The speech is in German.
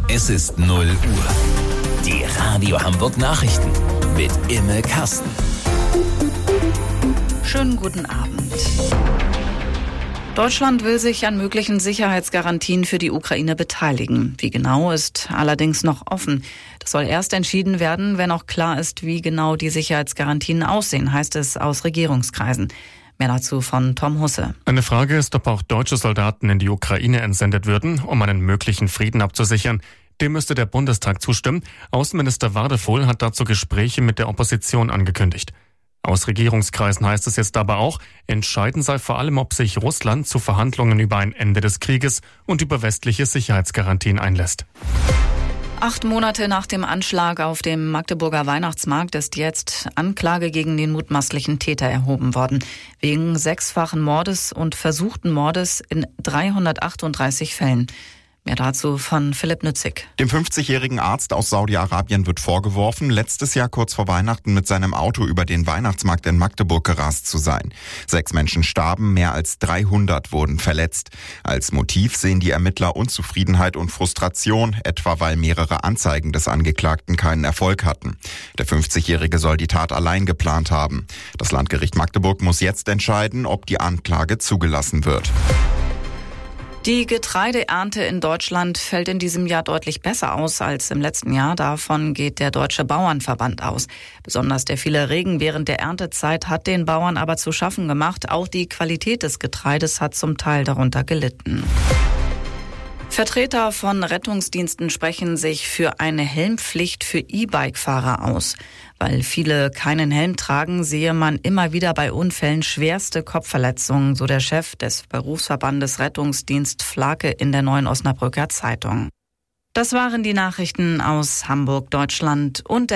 Es ist 0 Uhr. Die Radio Hamburg Nachrichten mit Imme Kasten. Schönen guten Abend. Deutschland will sich an möglichen Sicherheitsgarantien für die Ukraine beteiligen. Wie genau, ist allerdings noch offen. Das soll erst entschieden werden, wenn auch klar ist, wie genau die Sicherheitsgarantien aussehen, heißt es aus Regierungskreisen. Mehr dazu von Tom Husse. Eine Frage ist, ob auch deutsche Soldaten in die Ukraine entsendet würden, um einen möglichen Frieden abzusichern. Dem müsste der Bundestag zustimmen. Außenminister Wadefuhl hat dazu Gespräche mit der Opposition angekündigt. Aus Regierungskreisen heißt es jetzt aber auch, entscheidend sei vor allem, ob sich Russland zu Verhandlungen über ein Ende des Krieges und über westliche Sicherheitsgarantien einlässt. 8 Monate nach dem Anschlag auf dem Magdeburger Weihnachtsmarkt ist jetzt Anklage gegen den mutmaßlichen Täter erhoben worden. Wegen 6-fachen Mordes und versuchten Mordes in 338 Fällen. Mehr dazu von Philipp Nützig. Dem 50-jährigen Arzt aus Saudi-Arabien wird vorgeworfen, letztes Jahr kurz vor Weihnachten mit seinem Auto über den Weihnachtsmarkt in Magdeburg gerast zu sein. 6 Menschen starben, mehr als 300 wurden verletzt. Als Motiv sehen die Ermittler Unzufriedenheit und Frustration, etwa weil mehrere Anzeigen des Angeklagten keinen Erfolg hatten. Der 50-jährige soll die Tat allein geplant haben. Das Landgericht Magdeburg muss jetzt entscheiden, ob die Anklage zugelassen wird. Die Getreideernte in Deutschland fällt in diesem Jahr deutlich besser aus als im letzten Jahr. Davon geht der Deutsche Bauernverband aus. Besonders der viele Regen während der Erntezeit hat den Bauern aber zu schaffen gemacht. Auch die Qualität des Getreides hat zum Teil darunter gelitten. Vertreter von Rettungsdiensten sprechen sich für eine Helmpflicht für E-Bike-Fahrer aus. Weil viele keinen Helm tragen, sehe man immer wieder bei Unfällen schwerste Kopfverletzungen, so der Chef des Berufsverbandes Rettungsdienst Flake in der Neuen Osnabrücker Zeitung. Das waren die Nachrichten aus Hamburg, Deutschland und